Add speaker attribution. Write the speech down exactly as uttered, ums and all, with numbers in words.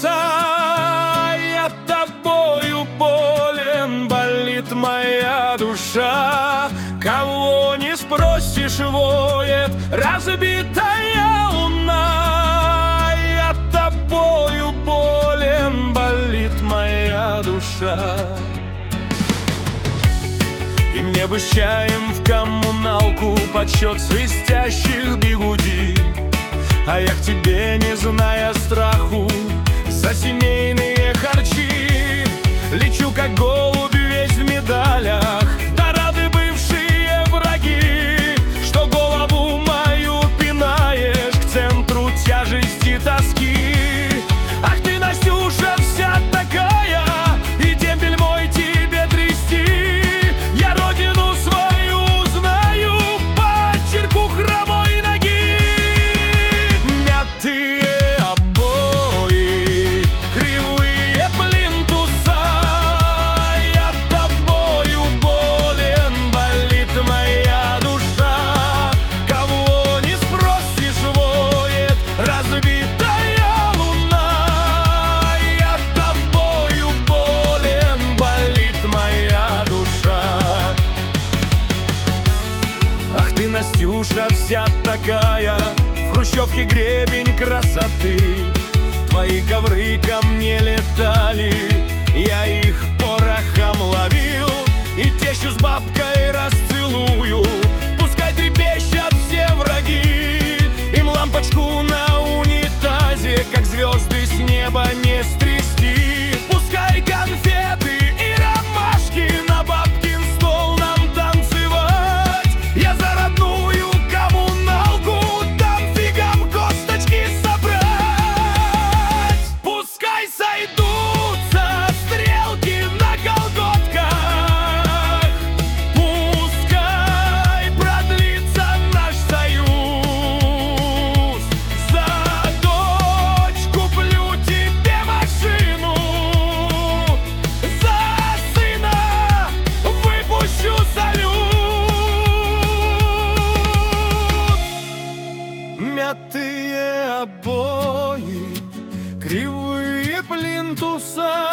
Speaker 1: я тобою болен, болит моя душа. Кого не спросишь, воет разбитая луна. Я тобою болен, болит моя душа. И мне бы с чаем в коммуналку подсчет свистящих бигуди. А я к тебе, не зная страху, за семейные харчи лечу, как голубь, весь в медалях. Да рады бывшие враги, что голову мою пинаешь к центру тяжести тоски. Ах ты, Настюша, вся такая, и дембель мой тебе трясти. Я родину свою знаю по черку хромой ноги. Мятые обои, кривые плинтуса. Я тобою болен, болит моя душа. Кого не спросишь, воет разбитая луна. Я тобою болен, болит моя душа. Ах ты, Настюша, вся такая, в хрущевке гребень красоты. Твои ковры ко мне летали, я их порохом ловил. И тещу с бабкой расцелую, пускай трепещут все враги. Им лампочку на унитазе, как звезды с неба, не стрясти. Пускай конфеты и ромашки на бабкин стол нам танцевать. Я за родную коммуналку дам фигам косточки собрать. Пускай сойдутся стрелки на колготках, пускай продлится наш союз. За дочь куплю тебе машину, за сына выпущу салют. Мятые обои, кривые плинтуса.